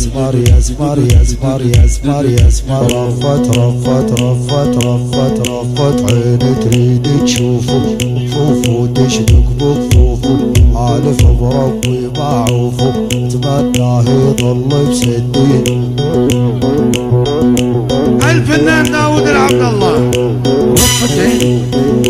يزمر يزمر يزمر يزمر يزمر. رفت رفت رفت رفت رفت عيني تريد تشوفه كفوفه تشنق بكفوفه حالف بربي معوفه اتمناه يضل بسدين. الفنان داود العبد الله رفته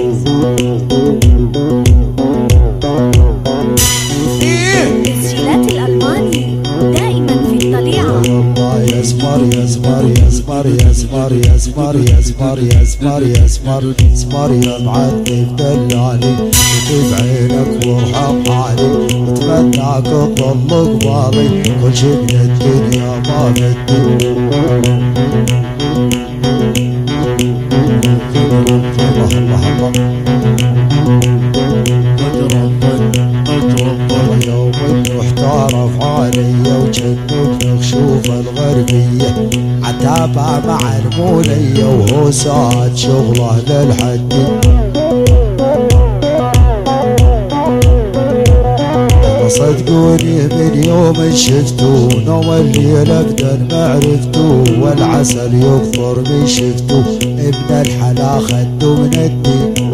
تسجيلات الألماني دائما في الطليعة. يلا يزمر يزمر يزمر يزمر يزمر يزمر يزمر يزمر يزمر يا معذب دلالي شوف بعينك وارحم حالي اتمناك تضل قبالي كل شي من الدنيا ما بدي. الله الله الله يوم محتار عليا وجنوب مخشوف الغربية عتابة مع المولية وهو ساعد شغله للحد. صدقوني من يوم شفتو نوم الليل ابدا معرفتو والعسل يكثر من شفتو ابن الحلا خدو من الدين.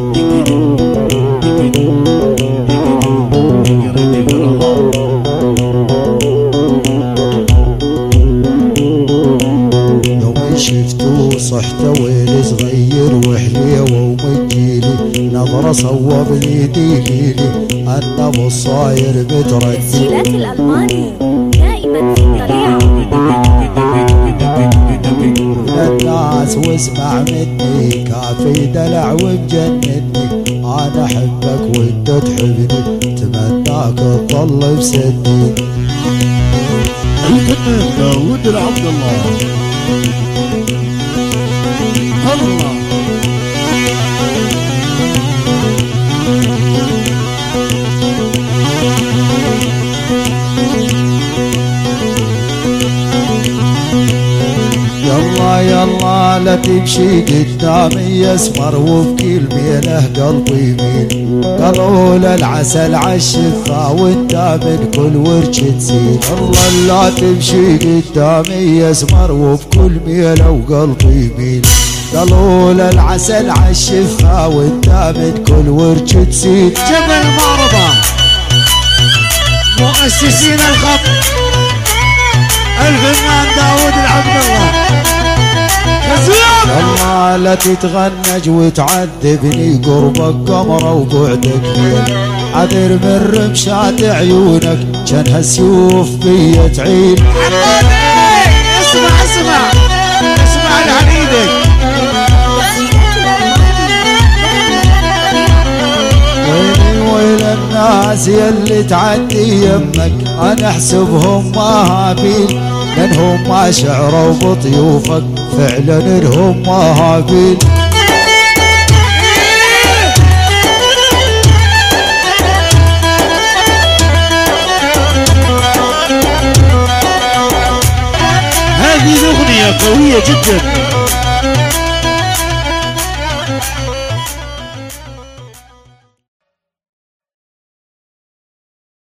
يوم شفتو صحت ويل صغير وحليوة ومجيلي نظرة صوب لي ديلي أنا بالصاير بتردي. تسجيلات الألماني دائما في الطليعة. الناس واسمع مني كافي دلع ومجنني أنا أحبك وأنت تحبني أتمناك تضل بسدي. الفنان داود العبد الله الله يلا يلا لا تمشي قدامي يسمر وبكل ميله قلبي يميل قالوا للعسل عالشفا وانت من كل ورش تزيد. يلا لا تمشي قدامي يسمر وبكل ميله وقلبي يميل قالوا للعسل عالشفا وانت من كل ورش تزيد. جبل معرضة مؤسسين الخط الفنان داود العبد الله. يلا لا تتغنج وتعذبني قربك قمرة وبعدك ليل عذر من رمشات عيونك جنها السيوف بيا تعيل. اسمع اسمع اسمع لحنيدك. ويلي ويل الناس يلي تعدي يمك انا احسبهم ما هابيل لانهم ما شعروا بطيوفك فعلا انهم ما هابيل. هذه الأغنية قوية جدا